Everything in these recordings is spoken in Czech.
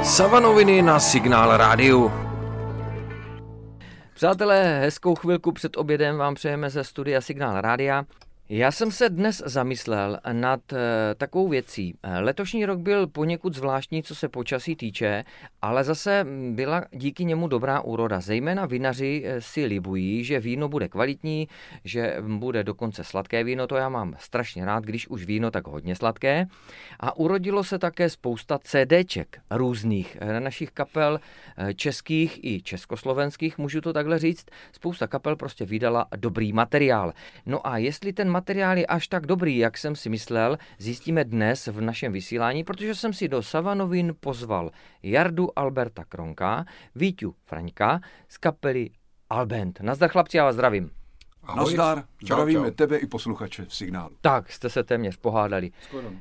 Savanoviny na Signál rádiu. Přátelé, hezkou chvilku před obědem vám přejeme ze studia Signál rádia. Já jsem se dnes zamyslel nad takovou věcí. Letošní rok byl poněkud zvláštní, co se počasí týče, ale zase byla díky němu dobrá úroda. Zejména vinaři si libují, že víno bude kvalitní, že bude dokonce sladké víno, to já mám strašně rád, když už víno, tak hodně sladké. A urodilo se také spousta CDček různých našich kapel, českých i československých, můžu to takhle říct. Spousta kapel prostě vydala dobrý materiál. No a jestli ten materiál je až tak dobrý, jak jsem si myslel, zjistíme dnes v našem vysílání, protože jsem si do Savanovin pozval Jardu Alberta Kronka, Víťu Fraňka z kapely Alband. Nazdar chlapci, já vás zdravím. Ahoj. Nazdar, zdravíme tebe i posluchače v Signálu. Tak, jste se téměř pohádali.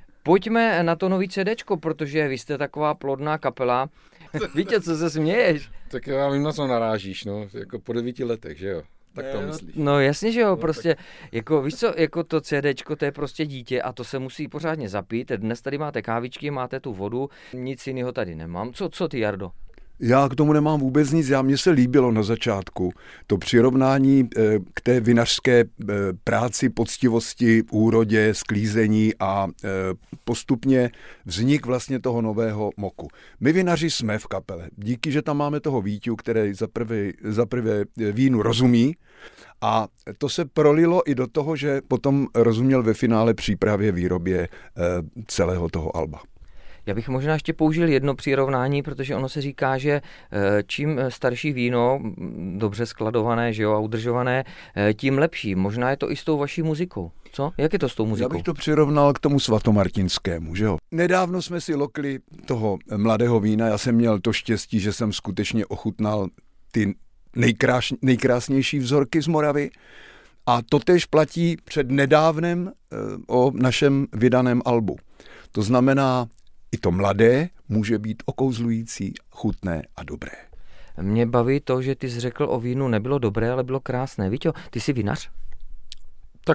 Pojďme na to nový CDčko, protože vy jste taková plodná kapela. Víte, co se směješ? Tak já vím, na co narážíš, no, jako po 9 letech, že jo? Tak to myslíš. No jasně, že jo, prostě, jako víš co, jako to CDčko, to je prostě dítě a to se musí pořádně zapít. Dnes tady máte kávičky, máte tu vodu, nic jiného tady nemám. Co ty, Jardo? Já k tomu nemám vůbec nic, mně se líbilo na začátku to přirovnání k té vinařské práci, poctivosti, úrodě, sklízení a postupně vznik vlastně toho nového moku. My vinaři jsme v kapele, díky, že tam máme toho Víťu, který za prvé vínu rozumí, a to se prolilo i do toho, že potom rozuměl ve finále přípravě výrobě celého toho alba. Já bych možná ještě použil jedno přirovnání, protože ono se říká, že čím starší víno, dobře skladované, že jo, a udržované, tím lepší. Možná je to i s tou vaší muzikou. Co? Jak je to s tou muzikou? Já bych to přirovnal k tomu svatomartinskému, že jo. Nedávno jsme si lokli toho mladého vína, já jsem měl to štěstí, že jsem skutečně ochutnal ty nejkrásnější vzorky z Moravy. A totéž platí před nedávnem o našem vydaném albu. To znamená, i to mladé může být okouzlující, chutné a dobré. Mě baví to, že ty jsi řekl o vínu nebylo dobré, ale bylo krásné. Víťo, ty jsi vinař? Tak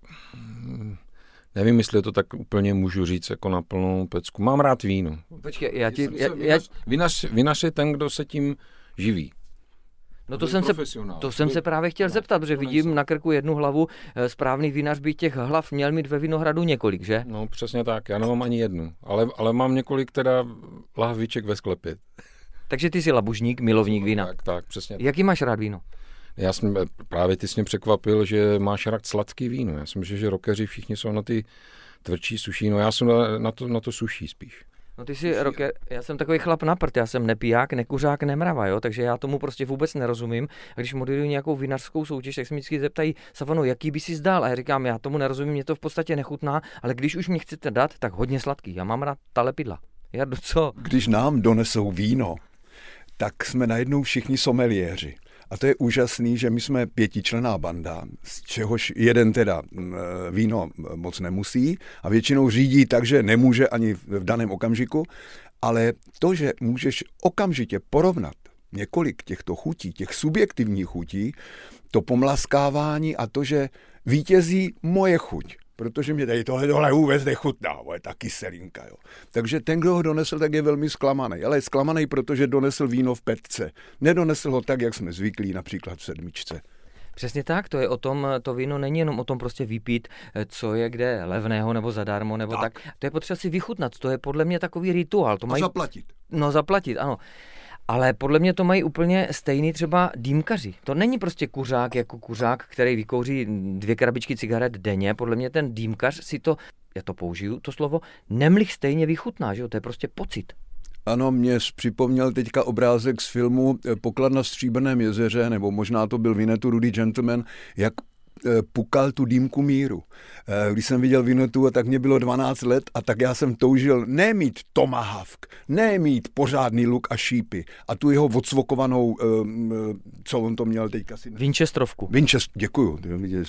nevím, jestli to tak úplně můžu říct jako na plnou pecku. Mám rád víno. Počkej, Vinař je ten, kdo se tím živí. No to jsem se právě chtěl zeptat, protože vidím na krku jednu hlavu, správný vinař by těch hlav měl mít ve vinohradu několik, že? No přesně tak, já nemám ani jednu, ale mám několik teda lahviček ve sklepě. Takže ty jsi labužník, milovník vína. Tak, přesně. Jaký máš rád víno? Já jsem právě ty jsi mě překvapil, že máš rád sladký víno. Já si myslím, že rockeři všichni jsou na ty tvrdší suší, no já jsem na to suší spíš. No ty jsi rocker, já jsem takový chlap na prd, já jsem nepiják, nekuřák, nemrava, jo, takže já tomu prostě vůbec nerozumím. A když moderuji nějakou vinařskou soutěž, tak se mi vždycky zeptají, Savano, jaký by si zdal? A já říkám, já tomu nerozumím, mě to v podstatě nechutná, ale když už mě chcete dát, tak hodně sladký. Já mám rád ta lepidla. Jardo, co? Když nám donesou víno, tak jsme najednou všichni someliéři. A to je úžasný, že my jsme 5členná banda, z čehož jeden teda víno moc nemusí a většinou řídí tak, že nemůže ani v daném okamžiku, ale to, že můžeš okamžitě porovnat několik těchto chutí, těch subjektivních chutí, to pomlaskávání a to, že vítězí moje chuť. Protože mě tady tohle vůbec nechutná, je ta kyselinka. Jo. Takže ten, kdo ho donesl, tak je velmi zklamaný. Ale je zklamaný, protože donesl víno v petce. Nedonesl ho tak, jak jsme zvyklí, například v 7. Přesně tak, to je o tom, to víno není jenom o tom prostě vypít, co je kde levného nebo zadarmo, nebo tak. To je potřeba si vychutnat, to je podle mě takový rituál. To mají... A zaplatit. No zaplatit, ano. Ale podle mě to mají úplně stejný třeba dýmkaři. To není prostě kuřák jako kuřák, který vykouří 2 krabičky cigaret denně. Podle mě ten dýmkař si to, já to použiju, to slovo, nemlich stejně vychutná, že jo? To je prostě pocit. Ano, mě připomněl teďka obrázek z filmu Poklad na Stříbrném jezeře, nebo možná to byl Winnetou Rudy Gentleman, jak pukal tu dýmku míru. Když jsem viděl Winnetou, tak mě bylo 12 let a tak já jsem toužil nemít tomahawk, nemít pořádný luk a šípy a tu jeho odsvokovanou, co on to měl teďka si... Winchesterovku. Děkuju.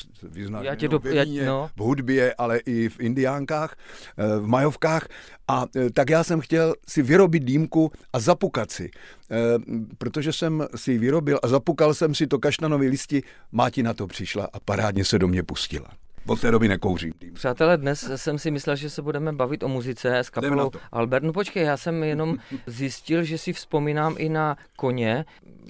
Já tě v hudbě, ale i v indiánkách, v majovkách. A tak já jsem chtěl si vyrobit dýmku a zapukat si. Protože jsem si ji vyrobil a zapukal jsem si to kaštanový listi, Máti na to přišla a parádně se do mě pustila. Od té doby nekouřím. Přátelé, dnes jsem si myslel, že se budeme bavit o muzice s kapelou Albert. No počkej, já jsem jenom zjistil, že si vzpomínám i na koně.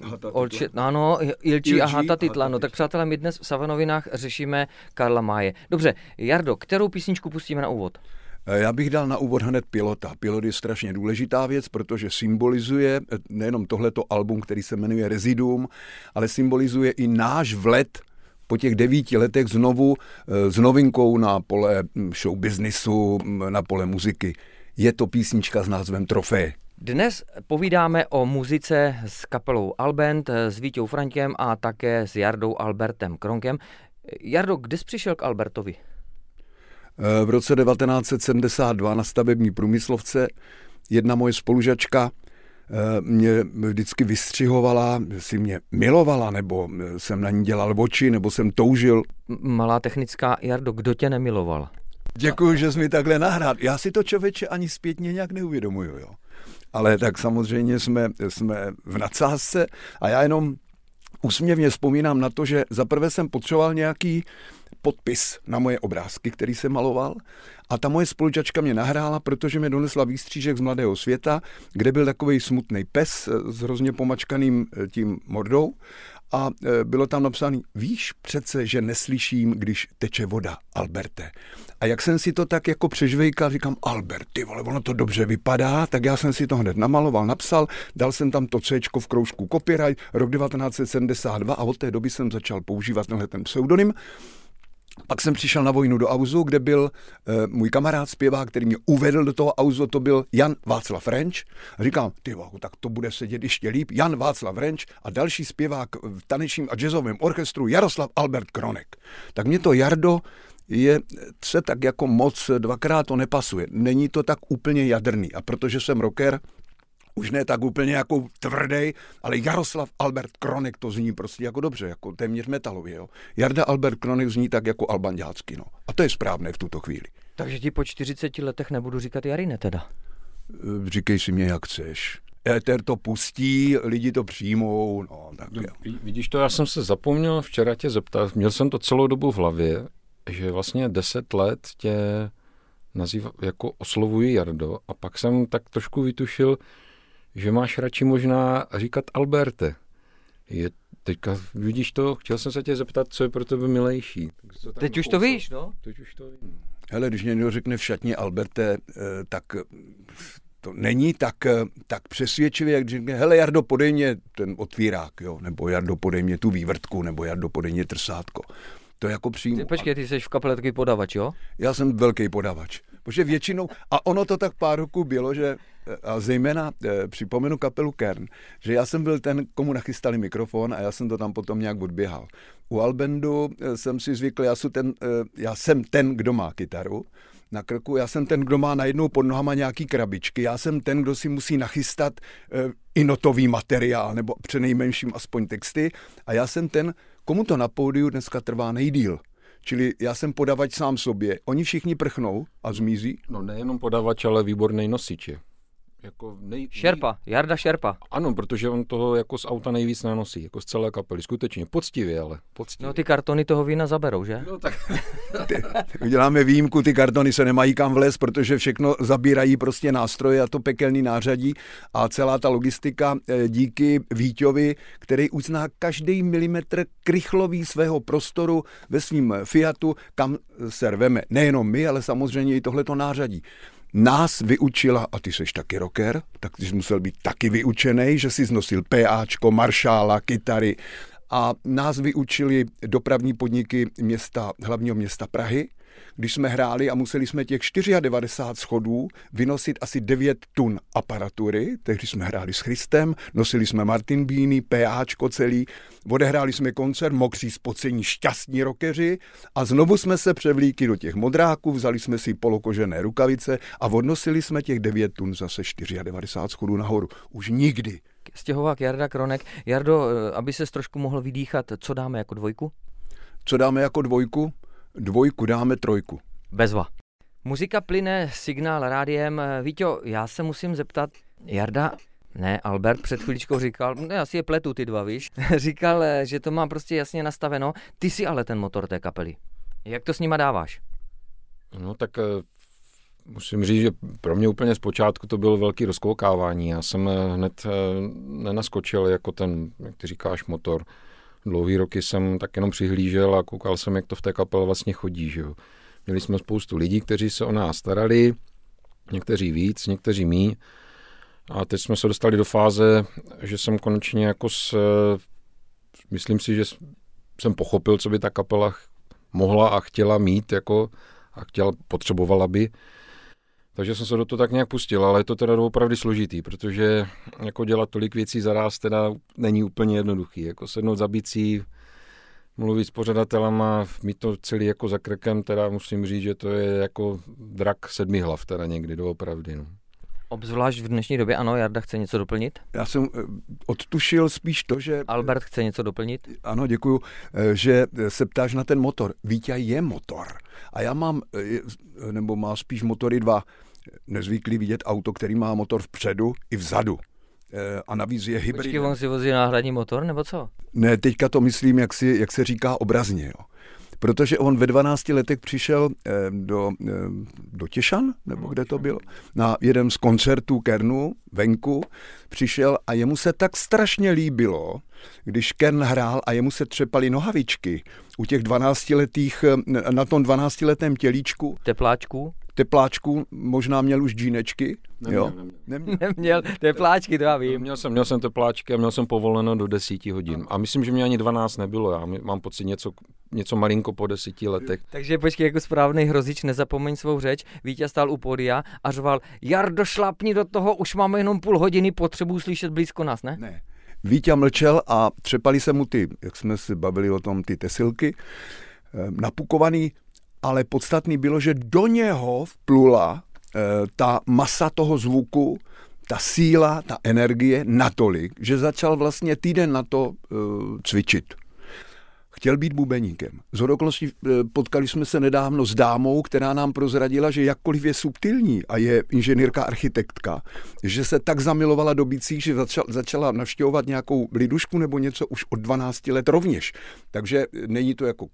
Ano, Ilči a Hata Titla. No tak přátelé, my dnes v Savanovinách řešíme Karla Maye. Dobře, Jardo, kterou písničku pustíme na úvod? Já bych dal na úvod hned Pilota. Pilot je strašně důležitá věc, protože symbolizuje nejenom tohleto album, který se jmenuje Residuum, ale symbolizuje i náš vlet po těch 9 letech znovu s novinkou na pole show businessu, na pole muziky. Je to písnička s názvem Trofé. Dnes povídáme o muzice s kapelou Albent, s Víťou Franťkem a také s Jardou Albertem Kronkem. Jardo, kdy jsi přišel k Albertovi? V roce 1972 na stavební průmyslovce jedna moje spolužačka mě vždycky vystřihovala, si mě milovala, nebo jsem na ní dělal oči, nebo jsem toužil. Malá technická, Jardo, kdo tě nemiloval? Děkuji, že jsi mi takhle nahrál. Já si to, člověče, ani zpětně nějak neuvědomuju, jo. Ale tak samozřejmě jsme v nadsázce a já jenom úsměvně vzpomínám na to, že zaprvé jsem potřeboval nějaký podpis na moje obrázky, který jsem maloval, a ta moje spolužačka mě nahrála, protože mě donesla výstřížek z Mladého světa, kde byl takovej smutný pes s hrozně pomačkaným tím mordou a bylo tam napsané: víš přece, že neslyším, když teče voda, Alberte. A jak jsem si to tak jako přežvejkal, říkám: Albert, ty vole, ono to dobře vypadá, tak já jsem si to hned namaloval, napsal, dal jsem tam to Cčko v kroužku copyright, rok 1972, a od té doby jsem začal používat ten pseudonym. Pak jsem přišel na vojnu do Auzu, kde byl můj kamarád zpěvák, který mě uvedl do toho Auzu, to byl Jan Václav Renč. A říkám: ty vohu, tak to bude sedět ještě líp. Jan Václav Renč a další zpěvák v tanečním a jazzovém orchestru Jaroslav Albert Kronek. Tak mě to Jardo se tak jako moc dvakrát to nepasuje. Není to tak úplně jadrný. A protože jsem rocker, už ne tak úplně jako tvrdý, ale Jaroslav Albert Kronek to zní prostě jako dobře, jako téměř metalově. Jo. Jarda Albert Kronek zní tak jako albanďácky. No. A to je správné v tuto chvíli. Takže ti po 40 letech nebudu říkat Jarine teda? Říkej si mě, jak chceš. Éter to pustí, lidi to přijmou. No, tak jo. Vidíš to, já jsem se zapomněl včera tě zeptat, měl jsem to celou dobu v hlavě, že vlastně 10 let tě jako oslovuji Jardo, a pak jsem tak trošku vytušil, že máš radši možná říkat Alberte. Teďka vidíš to, chtěl jsem se tě zeptat, co je pro tebe milejší. Teď už to víš, no? Teď už to vím. Hele, když někdo řekne v šatně Alberte, tak to není tak přesvědčivě, jak řekne: hele, Jardo, podej mě ten otvírák, jo? Nebo Jardo, podej mě tu vývrtku, nebo Jardo, podej mě trsátko. To je jako přímo. Počkej, ty jsi v kapele takový podavač, jo? Já jsem velký podavač. Protože většinou, a ono to tak pár roků bylo, že, a zejména připomenu kapelu Kern, že já jsem byl ten, komu nachystali mikrofon, a já jsem to tam potom nějak odběhal. U Albendu jsem si zvykl, já jsem ten, kdo má kytaru na krku, já jsem ten, kdo má najednou pod nohama nějaký krabičky, já jsem ten, kdo si musí nachystat i notový materiál, nebo přenejmenším aspoň texty, a já jsem ten, komu to na pódiu dneska trvá nejdýl. Čili já jsem podavač sám sobě. Oni všichni prchnou a zmizí. No nejenom podavač, ale výborný nosič je. Jako Šerpa, Jarda Šerpa. Ano, protože on toho jako z auta nejvíc nanosí, jako z celé kapely. Skutečně, poctivě, ale poctivě. No ty kartony toho vína zaberou, že? No tak. Uděláme výjimku, ty kartony se nemají kam vlézt, protože všechno zabírají prostě nástroje a to pekelný nářadí a celá ta logistika díky Víťovi, který uzná každý milimetr krychlový svého prostoru ve svým Fiatu, kam se rveme. Nejenom my, ale samozřejmě i tohleto nářadí. Nás vyučila, a ty seš taky rocker, tak ty jsi musel být taky vyučenej, že jsi znosil PAčko, maršála, kytary, a nás vyučili dopravní podniky hlavního města Prahy, když jsme hráli a museli jsme těch 94 schodů vynosit asi 9 tun aparatury, tehdy jsme hráli s Christem, nosili jsme Martin Beany, PAčko celý, odehráli jsme koncert, mokří, spocení, šťastní rockeři, a znovu jsme se převlíkli do těch modráků, vzali jsme si polokožené rukavice a odnosili jsme těch 9 tun zase 94 schodů nahoru. Už nikdy. Stěhovák Jarda Kronek. Jardo, aby ses trošku mohl vydýchat, co dáme jako dvojku? Co dáme jako dvojku? Dvojku dáme trojku. Bezva. Muzika plyne Signál rádiem. Víťo, já se musím zeptat, Jarda, ne, Albert před chvíličkou říkal, já si je pletu ty dva, víš, říkal, že to má prostě jasně nastaveno. Ty jsi ale ten motor té kapely. Jak to s nima dáváš? No tak musím říct, že pro mě úplně zpočátku to bylo velký rozkoukávání. Já jsem hned nenaskočil jako ten, jak ty říkáš, motor. Dlouhý roky jsem tak jenom přihlížel a koukal jsem, jak to v té kapele vlastně chodí. Že jo. Měli jsme spoustu lidí, kteří se o nás starali, někteří víc, někteří míň. A teď jsme se dostali do fáze, že jsem konečně jako myslím si, že jsem pochopil, co by ta kapela mohla a chtěla mít, jako, a potřebovala by. Takže jsem se do toho tak nějak pustil, ale je to teda opravdu složitý, protože jako dělat tolik věcí zaráz teda není úplně jednoduchý. Jako sednout za bicí, mluvit s pořadatelama, mít to celý jako za krkem, teda musím říct, že to je jako drak 7 hlav teda někdy doopravdy. No. Obzvlášť v dnešní době, ano, Jarda chce něco doplnit? Já jsem odtušil spíš to, že... Albert chce něco doplnit? Ano, děkuju, že se ptáš na ten motor. Vítě je motor. A já mám, nebo má spíš motory 2. Nezvyklý vidět auto, který má motor vpředu i vzadu. A navíc je hybridní. Počkej, on si vozí náhradní motor, nebo co? Ne, teďka to myslím, jak se říká obrazně, jo. Protože on ve 12 letech přišel do Těšan, nebo kde to bylo, na jeden z koncertů Kernu venku, přišel a jemu se tak strašně líbilo, když Kern hrál a jemu se třepaly nohavičky u těch 12letých, na tom 12letém tělíčku. Tepláčku, možná měl už džínečky. Neměl tepláčky, to já vím. Měl jsem tepláčky a měl jsem povoleno do 10 hodin. A myslím, že mě ani 12 nebylo. Já mám pocit něco malinko po 10 letech. Takže počkej, jako správný hrozič, nezapomeň svou řeč. Vítě stál u pódia a řval: Jardo, šlápni do toho, už máme jenom půl hodiny, potřebuji slyšet blízko nás, ne? Ne. Vítě mlčel a třepali se mu ty, jak jsme si bavili o tom, ty tesilky, napukovaný, ale podstatný bylo, že do něho vplula ta masa toho zvuku, ta síla, ta energie natolik, že začal vlastně týden na to cvičit. Chtěl být bubeníkem. Shodou okolností potkali jsme se nedávno s dámou, která nám prozradila, že jakkoliv je subtilní a je inženýrka, architektka, že se tak zamilovala do bicí, že začala navštěvovat nějakou lidušku nebo něco už od 12 let rovněž. Takže není to jako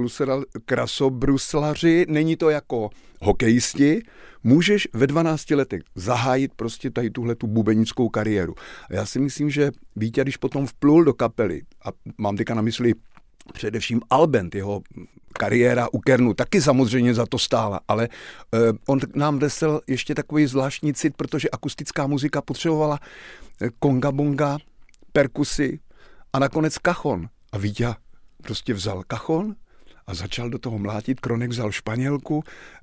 krasobruslaři, není to jako hokejisti. Můžeš ve 12 letech zahájit prostě tady tuhletu bubenickou kariéru. A já si myslím, že Vítě, když potom vplul do kapely, a mám teďka na mysli především Albent, jeho kariéra u Kernu taky samozřejmě za to stála, ale on nám vesel ještě takový zvláštní cit, protože akustická muzika potřebovala konga bonga, perkusy a nakonec kachon. A Vítě prostě vzal kachon a začal do toho mlátit. Kronek vzal španělku,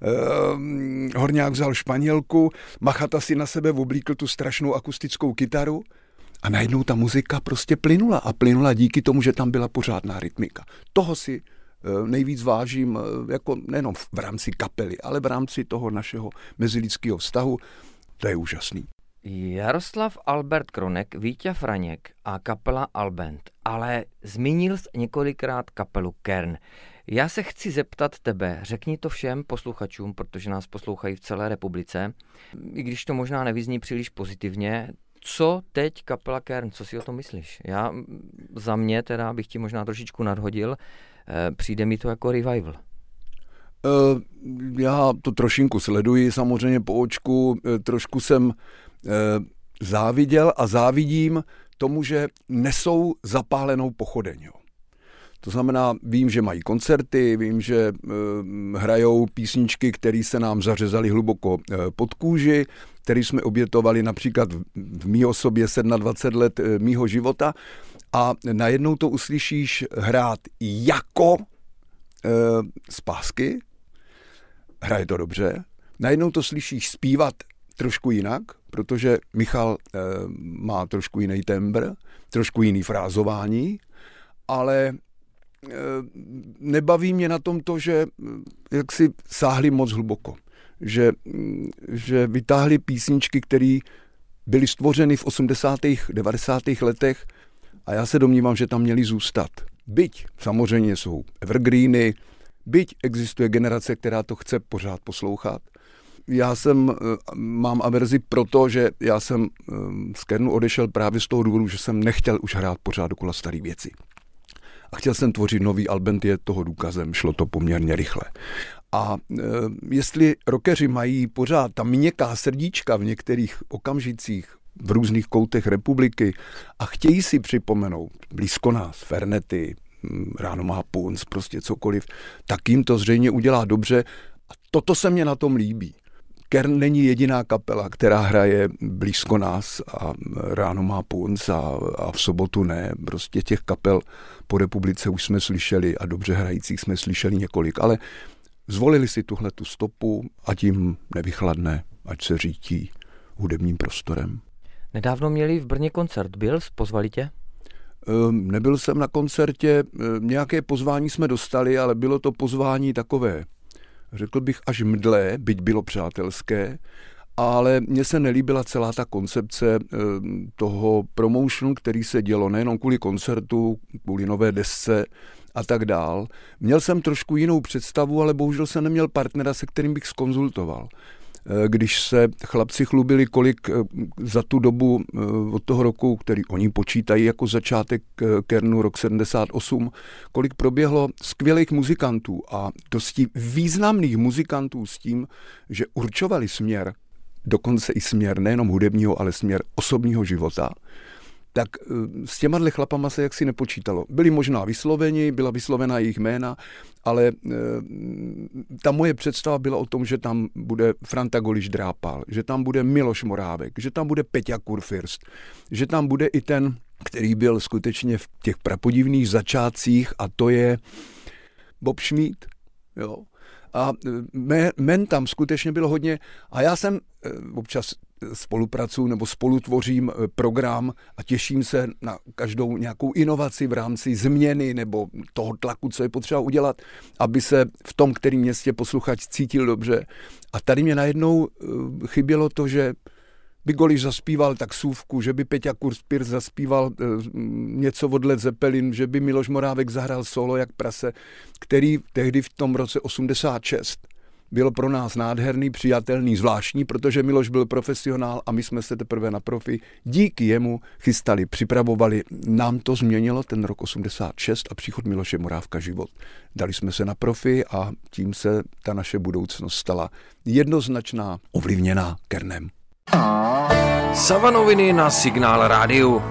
Horňák vzal španělku, Machata si na sebe oblíkl tu strašnou akustickou kytaru. A najednou ta muzika prostě plynula a plynula díky tomu, že tam byla pořádná rytmika. Toho si nejvíc vážím, jako nejenom v rámci kapely, ale v rámci toho našeho mezilidského vztahu. To je úžasný. Jaroslav Albert Kronek, Vítě Franěk a kapela Albent, ale zmínil jsi několikrát kapelu Kern. Já se chci zeptat tebe, řekni to všem posluchačům, protože nás poslouchají v celé republice, i když to možná nevyzní příliš pozitivně. Co teď kapela Kern, co si o tom myslíš? Já za mě teda bych ti možná trošičku nadhodil, přijde mi to jako revival. Já to trošinku sleduji samozřejmě po očku, trošku jsem záviděl a závidím tomu, že nesou zapálenou pochodeň. To znamená, vím, že mají koncerty, vím, že hrajou písničky, které se nám zařezaly hluboko pod kůži, které jsme obětovali například v mý osobě 27 let mýho života a najednou to uslyšíš hrát jako z pásky, hraje to dobře, najednou to slyšíš zpívat trošku jinak, protože Michal má trošku jiný tembr, trošku jiný frázování, ale nebaví mě na tom to, že jak si sáhli moc hluboko. Že vytáhli písničky, které byly stvořeny v 80. 90. letech a já se domnívám, že tam měly zůstat. Byť samozřejmě jsou evergreeny, byť existuje generace, která to chce pořád poslouchat. Já mám averzi proto, že já jsem z Kernu odešel právě z toho důvodu, že jsem nechtěl už hrát pořád dokola staré věci. A chtěl jsem tvořit nový album, je toho důkazem, šlo to poměrně rychle. A jestli rockeři mají pořád ta měkká srdíčka v některých okamžicích v různých koutech republiky a chtějí si připomenout blízko nás, Fernety, Ráno má punc, prostě cokoliv, tak jim to zřejmě udělá dobře. A toto se mně na tom líbí. Kern není jediná kapela, která hraje blízko nás a Ráno má punc a v sobotu ne. Prostě těch kapel po republice už jsme slyšeli a dobře hrajících jsme slyšeli několik, ale zvolili si tuhle tu stopu a tím nevychladne, ať se řítí hudebním prostorem. Nedávno měli v Brně koncert. Pozvali tě? Nebyl jsem na koncertě, nějaké pozvání jsme dostali, ale bylo to pozvání takové, řekl bych až mdlé, byť bylo přátelské, ale mně se nelíbila celá ta koncepce toho promotionu, který se dělo nejenom kvůli koncertu, kvůli nové desce a tak dál. Měl jsem trošku jinou představu, ale bohužel jsem neměl partnera, se kterým bych zkonzultoval. Když se chlapci chlubili, kolik za tu dobu od toho roku, který oni počítají jako začátek Kernu, rok 78, kolik proběhlo skvělých muzikantů a dosti významných muzikantů s tím, že určovali směr, dokonce i směr nejenom hudebního, ale směr osobního života, tak s těma chlapama se jaksi nepočítalo. Byli možná vysloveni, byla vyslovena jejich jména, ale ta moje představa byla o tom, že tam bude Franta Goliš Drápal, že tam bude Miloš Morávek, že tam bude Peťa Kurfürst, že tam bude i ten, který byl skutečně v těch prapodivných začátcích, a to je Bob Schmid. Jo. A men tam skutečně bylo hodně a já jsem občas spolupracuji nebo spolutvořím program a těším se na každou nějakou inovaci v rámci změny nebo toho tlaku, co je potřeba udělat, aby se v tom, kterém městě posluchač cítil dobře. A tady mě najednou chybělo to, že by Goliš zaspíval taxůvku, že by Peťa Kurfürst zaspíval něco od Led Zeppelin, že by Miloš Morávek zahrál solo jak prase, který tehdy v tom roce 86 bylo pro nás nádherný, přijatelný, zvláštní, protože Miloš byl profesionál a my jsme se teprve na profi díky jemu chystali, připravovali. Nám to změnilo ten rok 86 a příchod Miloše Morávka život. Dali jsme se na profi a tím se ta naše budoucnost stala jednoznačná, ovlivněná Kernem. Savanoviny na Signál rádiu.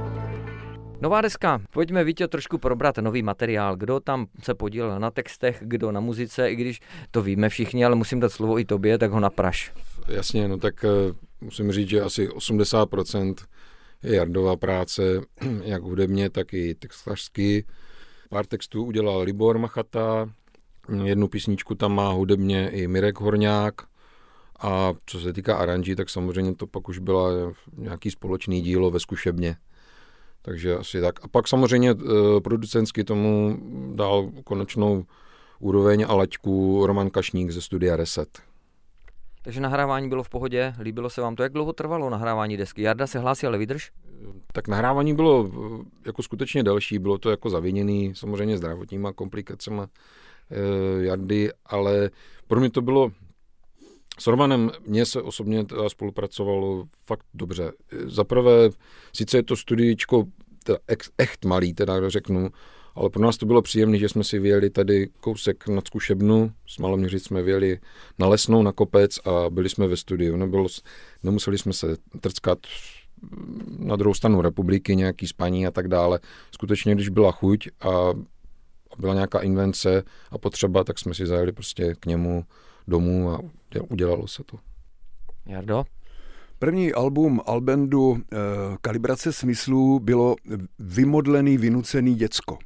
Nová deska. Pojďme, Víťo, trošku probrat nový materiál. Kdo tam se podílel na textech, kdo na muzice, i když to víme všichni, ale musím dát slovo i tobě, tak ho napraš. Jasně, no tak musím říct, že asi 80% je Jardova práce, jak hudebně, tak i textařsky. Pár textů udělal Libor Machata, jednu písničku tam má hudebně i Mirek Horňák. A co se týká aranží, tak samozřejmě to pak už byla nějaký společný dílo ve zkušebně. Takže asi tak. A pak samozřejmě producentsky tomu dal konečnou úroveň a laťku Roman Kašník ze studia Reset. Takže nahrávání bylo v pohodě, líbilo se vám to? Jak dlouho trvalo nahrávání desky? Jarda se hlásí, ale vydrž? Tak nahrávání bylo jako skutečně delší, bylo to jako zaviněný samozřejmě zdravotníma komplikacemi Jardy, ale pro mě to bylo. S Romanem mně se osobně spolupracovalo fakt dobře. Zaprvé, sice je to studiíčko echt malý, teda řeknu, ale pro nás to bylo příjemné, že jsme si vyjeli tady kousek nad Zkušebnu, s Maloměřic jsme vyjeli na Lesnou, na kopec a byli jsme ve studiu. Nemuseli jsme se trckat na druhou stranu republiky, nějaký spaní a tak dále. Skutečně, když byla chuť a byla nějaká invence a potřeba, tak jsme si zajeli prostě k němu domů a udělalo se to. Jardo? První album Albendu Kalibrace smyslů bylo vymodlený, vynucený děcko.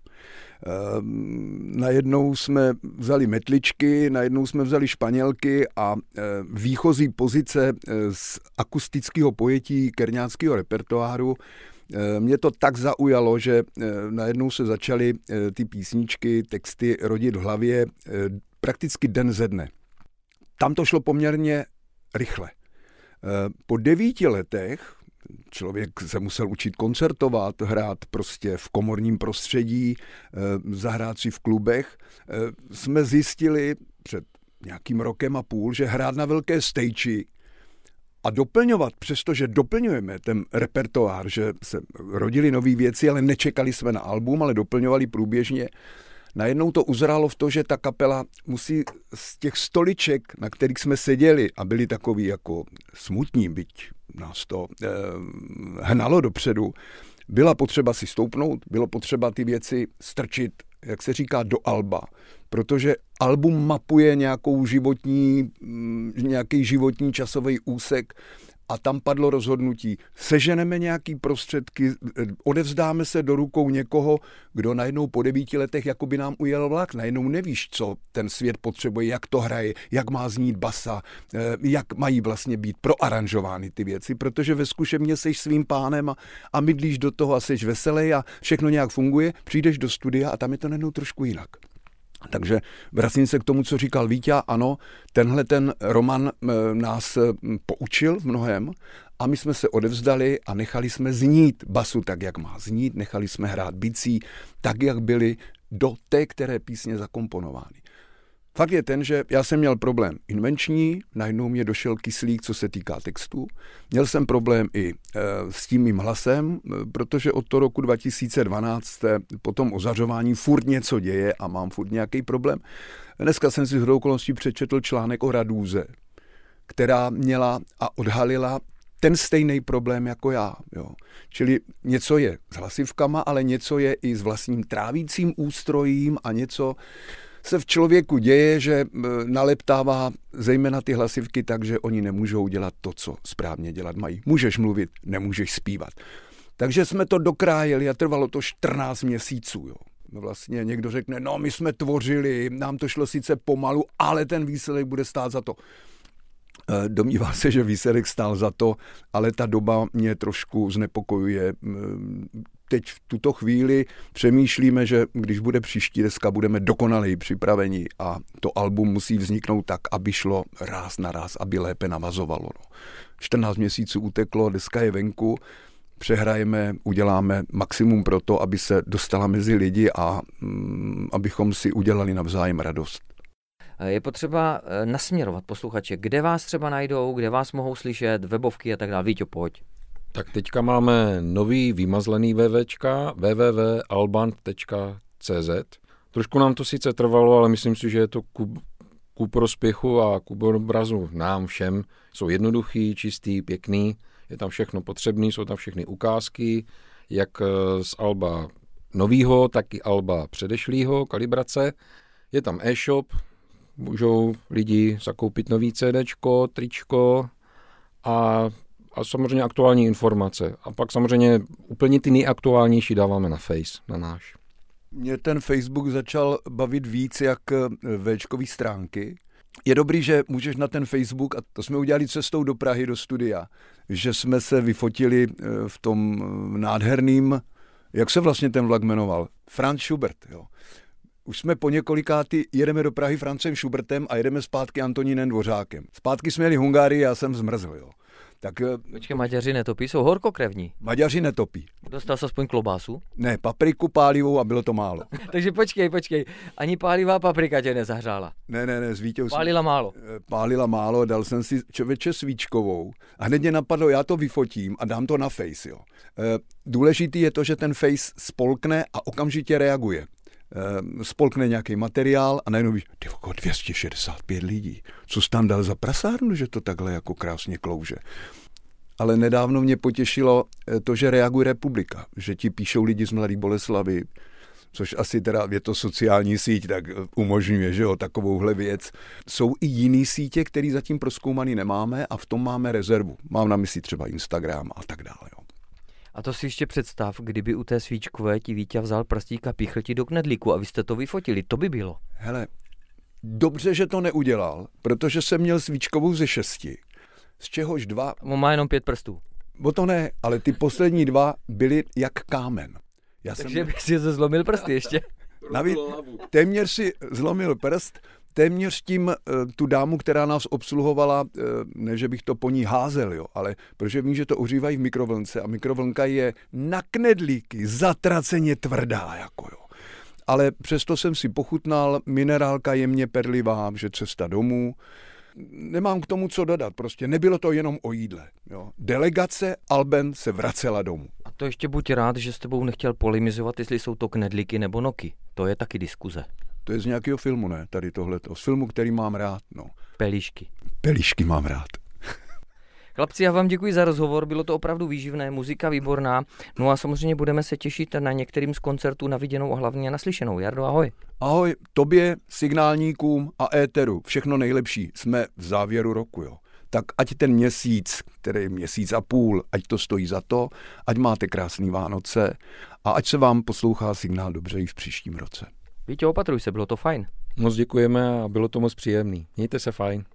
Najednou jsme vzali metličky, najednou jsme vzali španělky a výchozí pozice z akustického pojetí kerňáckého repertoáru mě to tak zaujalo, že najednou se začaly ty písničky, texty rodit v hlavě prakticky den ze dne. Tam to šlo poměrně rychle. Po 9 letech člověk se musel učit koncertovat, hrát prostě v komorním prostředí, zahrát si v klubech. Jsme zjistili před nějakým rokem a půl, že hrát na velké stage A doplňovat, přestože doplňujeme ten repertoár, že se rodily nové věci, ale nečekali jsme na album, ale doplňovali průběžně. Najednou to uzrálo v to, že ta kapela musí z těch stoliček, na kterých jsme seděli a byli takový jako smutní, byť nás to hnalo dopředu, byla potřeba si stoupnout, bylo potřeba ty věci strčit, jak se říká, do alba, protože album mapuje nějaký životní časový úsek a tam padlo rozhodnutí. Seženeme nějaký prostředky, odevzdáme se do rukou někoho, kdo najednou po 9 letech jako by nám ujel vlak. Najednou nevíš, co ten svět potřebuje, jak to hraje, jak má znít basa, jak mají vlastně být proaranžovány ty věci, protože ve zkušebně seš svým pánem a mydlíš do toho a seš veselej a všechno nějak funguje, přijdeš do studia a tam je to najednou trošku jinak. Takže vracím se k tomu, co říkal Víťa. Ano, tenhle ten Roman nás poučil v mnohem a my jsme se odevzdali a nechali jsme znít basu tak, jak má znít, nechali jsme hrát bicí tak, jak byly do té které písně zakomponovány. Fakt je ten, že já jsem měl problém invenční, najednou mě došel kyslík, co se týká textu. Měl jsem problém i s tím mým hlasem, protože od toho roku 2012 po tom ozařování furt něco děje a mám furt nějaký problém. Dneska jsem si shodou okolností přečetl článek o Radúze, která měla a odhalila ten stejný problém jako já. Jo. Čili něco je s hlasivkama, ale něco je i s vlastním trávícím ústrojím a něco se v člověku děje, že naleptává zejména ty hlasivky tak, že oni nemůžou dělat to, co správně dělat mají. Můžeš mluvit, nemůžeš zpívat. Takže jsme to dokrájeli a trvalo to 14 měsíců. Jo. Vlastně někdo řekne, no my jsme tvořili, nám to šlo sice pomalu, ale ten výsledek bude stát za to. Domnívá se, že výsledek stál za to, ale ta doba mě trošku znepokojuje. Teď v tuto chvíli přemýšlíme, že když bude příští deska, budeme dokonaleji připraveni a to album musí vzniknout tak, aby šlo ráz na ráz, aby lépe navazovalo. 14 měsíců uteklo, deska je venku, přehrajeme, uděláme maximum pro to, aby se dostala mezi lidi a abychom si udělali navzájem radost. Je potřeba nasměrovat posluchače, kde vás třeba najdou, kde vás mohou slyšet, webovky a tak dále. Víťo, pojď. Tak teďka máme nový vymazlený www.alband.cz. Trošku nám to sice trvalo, ale myslím si, že je to ku prospěchu a ku obrazu nám všem. Jsou jednoduchý, čistý, pěkný, je tam všechno potřebné, jsou tam všechny ukázky, jak z alba novýho, tak i alba předešlýho, kalibrace. Je tam e-shop, můžou lidi zakoupit nový CDčko, tričko a samozřejmě aktuální informace. A pak samozřejmě úplně ty nejaktuálnější dáváme na Face, na náš. Mě ten Facebook začal bavit víc jak véčkový stránky. Je dobrý, že můžeš na ten Facebook, a to jsme udělali cestou do Prahy, do studia, že jsme se vyfotili v tom nádherným, jak se vlastně ten vlak jmenoval? Franz Schubert, jo. Už jsme po několikátý jedeme do Prahy Francem Schubertem a jedeme zpátky Antonínem Dvořákem. Zpátky jsme jeli Hungárii, já jsem zmrzl, jo. Tak, počkej, Maďaři netopí, jsou horkokrevní. Maďaři netopí. Dostal jsi aspoň klobásu? Ne, papriku pálivou a bylo to málo. Takže počkej, ani pálivá paprika tě nezahřála. Ne, s Vítěou Pálila málo. Pálila málo, dal jsem si člověče svíčkovou a hned mě napadlo, já to vyfotím a dám to na Face, jo. Důležitý je to, že ten Face spolkne a okamžitě reaguje. Spolkne nějaký materiál a najednou víš, 265 lidí. Co jsi tam dal za prasárnu, že to takhle jako krásně klouže. Ale nedávno mě potěšilo to, že reaguje Republika, že ti píšou lidi z Mladé Boleslavi, což asi teda je to sociální síť, tak umožňuje, že jo, takovouhle věc. Jsou i jiný sítě, které zatím prozkoumaný nemáme a v tom máme rezervu. Mám na mysli třeba Instagram a tak dále, jo. A to si ještě představ, kdyby u té svíčkové ti Víťa vzal prstík a píchl ti do knedlíku a vy jste to vyfotili, to by bylo. Hele, dobře, že to neudělal, protože jsem měl svíčkovou ze 6, z čehož 2... On má jenom 5 prstů. Bo to ne, ale ty poslední 2 byly jak kámen. Takže bys si zlomil prsty ještě. Navíc téměř si zlomil prst, téměř tím tu dámu, která nás obsluhovala, ne, že bych to po ní házel, jo, ale protože vím, že to ohřívají v mikrovlnce a mikrovlnka je na knedlíky zatraceně tvrdá, jako jo. Ale přesto jsem si pochutnal, minerálka jemně perlivá, že cesta domů. Nemám k tomu co dodat, prostě nebylo to jenom o jídle. Jo. Delegace Alben se vracela domů. A to ještě buď rád, že s tebou nechtěl polemizovat, jestli jsou to knedlíky nebo noky. To je taky diskuze. To je z nějakého filmu, ne? Tady tohleto. Z filmu, který mám rád, no. Pelíšky. Pelíšky mám rád. Chlapci, já vám děkuji za rozhovor, bylo to opravdu výživné, muzika výborná. No a samozřejmě budeme se těšit na některým z koncertů na viděnou a hlavně naslyšenou. Jardo, ahoj. Ahoj, tobě, signálníkům a éteru. Všechno nejlepší. Jsme v závěru roku, jo. Tak ať ten měsíc, který je měsíc a půl, ať to stojí za to, ať máte krásný Vánoce a ať se vám poslouchá Signál dobře i v příštím roce. Víte, opatruj se, bylo to fajn. Moc děkujeme a bylo to moc příjemný. Mějte se fajn.